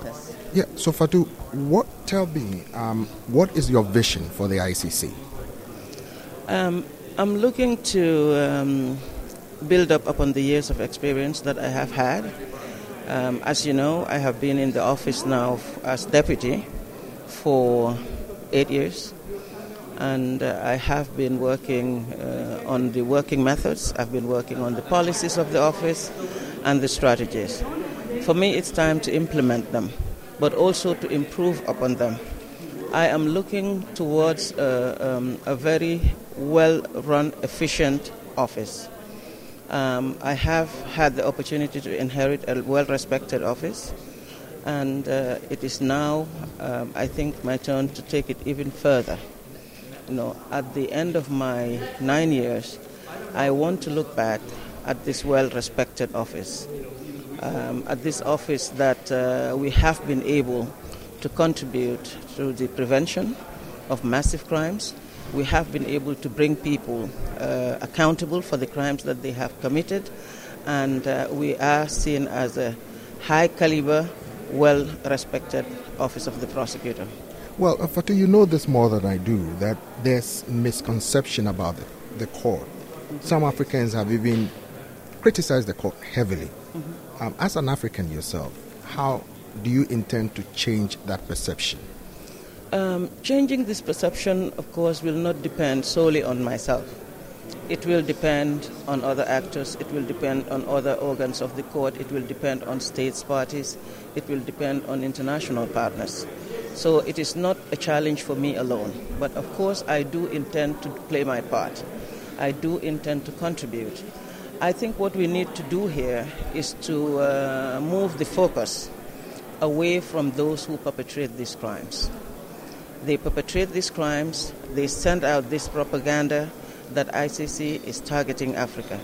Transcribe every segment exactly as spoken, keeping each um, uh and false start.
Yes. Yeah, so Fatu, what, tell me, um, what is your vision for the I C C? Um, I'm looking to um, build up upon the years of experience that I have had. Um, as you know, I have been in the office now as deputy for eight years. And uh, I have been working uh, on the working methods. I've been working on the policies of the office and the strategies. For me, it's time to implement them, but also to improve upon them. I am looking towards uh, um, a very well-run, efficient office. Um, I have had the opportunity to inherit a well-respected office, and uh, it is now, um, I think, my turn to take it even further. You know, at the end of my nine years, I want to look back at this well-respected office, um, at this office that uh, we have been able to contribute to the prevention of massive crimes. We have been able to bring people uh, accountable for the crimes that they have committed, and uh, we are seen as a high-caliber, well-respected office of the prosecutor. Well, uh, Fatu, you know this more than I do, that there's misconception about the, the court. Some Africans have even criticized the court heavily. Mm-hmm. Um, as an African yourself, how do you intend to change that perception? Um, changing this perception, of course, will not depend solely on myself. It will depend on other actors. It will depend on other organs of the court. It will depend on states parties. It will depend on international partners. So it is not a challenge for me alone. But of course, I do intend to play my part. I do intend to contribute. I think what we need to do here is to uh, move the focus away from those who perpetrate these crimes. They perpetrate these crimes, they send out this propaganda that I C C is targeting Africa.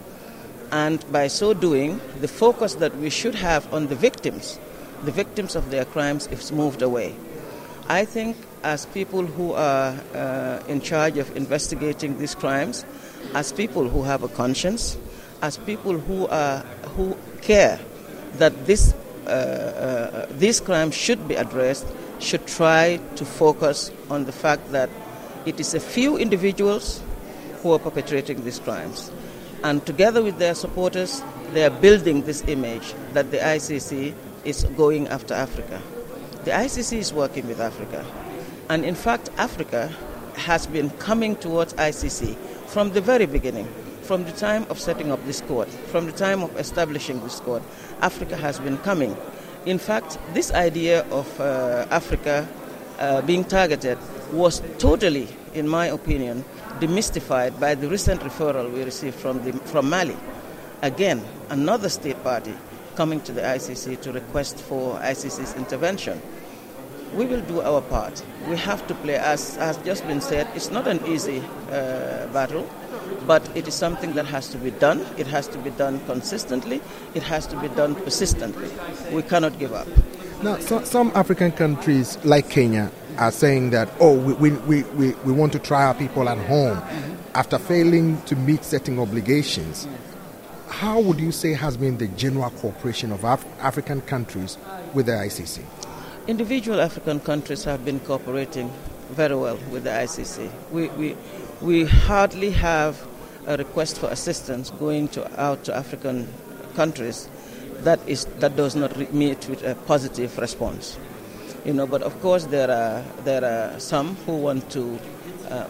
And by so doing, the focus that we should have on the victims, the victims of their crimes, is moved away. I think as people who are uh, in charge of investigating these crimes, as people who have a conscience, as people who are who care that this, uh, uh, these crimes should be addressed, should try to focus on the fact that it is a few individuals who are perpetrating these crimes. And together with their supporters, they are building this image that the I C C is going after Africa. The I C C is working with Africa. And in fact, Africa has been coming towards I C C from the very beginning, from the time of setting up this court, from the time of establishing this court. Africa has been coming. In fact, this idea of uh, Africa uh, being targeted was totally, in my opinion, demystified by the recent referral we received from, the, from Mali. Again, another state party coming to the I C C to request for I C C's intervention. We will do our part. We have to play, as has just been said, it's not an easy uh, battle, but it is something that has to be done. It has to be done consistently. It has to be done persistently. We cannot give up. Now, so, some African countries, like Kenya, are saying that, oh, we, we, we, we want to try our people at home mm-hmm. after failing to meet certain obligations. Yes. How would you say has been the general cooperation of Af- African countries with the I C C? Individual African countries have been cooperating very well with the I C C. We, we, we hardly have a request for assistance going to, out to African countries that is that does not re- meet with a positive response. You know, but of course there are there are some who want to uh,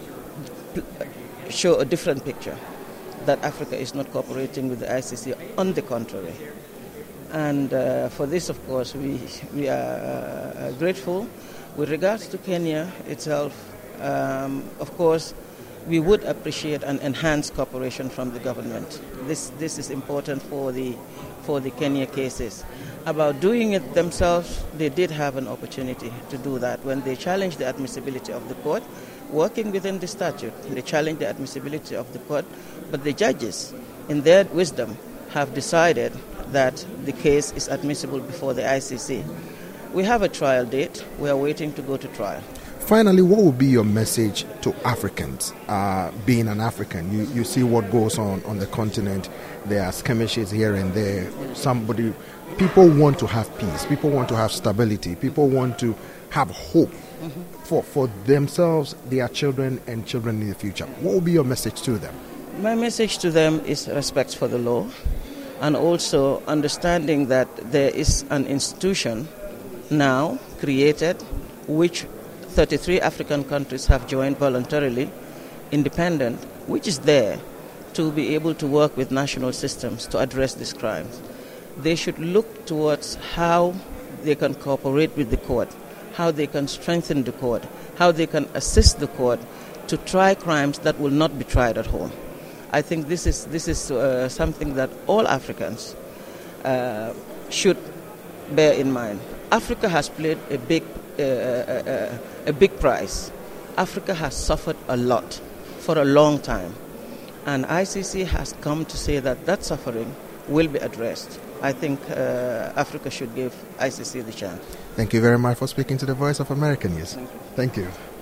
show a different picture, that Africa is not cooperating with the I C C. On the contrary, and uh, for this, of course, we we are uh, grateful. With regards to Kenya itself, um, of course, we would appreciate an enhanced cooperation from the government. This this is important for the for the Kenya cases. About doing it themselves, they did have an opportunity to do that when they challenged the admissibility of the court, working within the statute. They challenged the admissibility of the court, but the judges, in their wisdom, have decided that the case is admissible before the I C C. We have a trial date. We are waiting to go to trial. Finally, what would be your message to Africans? Uh, being an African, you, you see what goes on on the continent. There are skirmishes here and there. Somebody, people want to have peace. People want to have stability. People want to have hope mm-hmm. for, for themselves, their children, and children in the future. What would be your message to them? My message to them is respect for the law, and also understanding that there is an institution now created which thirty-three African countries have joined voluntarily, independent, which is there to be able to work with national systems to address these crimes. They should look towards how they can cooperate with the court, how they can strengthen the court, how they can assist the court to try crimes that will not be tried at home. I think this is this is uh, something that all Africans uh, should bear in mind. Africa has played a big uh, uh, a big price. Africa has suffered a lot for a long time, and I C C has come to say that that suffering will be addressed. I think uh, Africa should give I C C the chance. Thank you very much for speaking to the Voice of America News. Thank you. Thank you.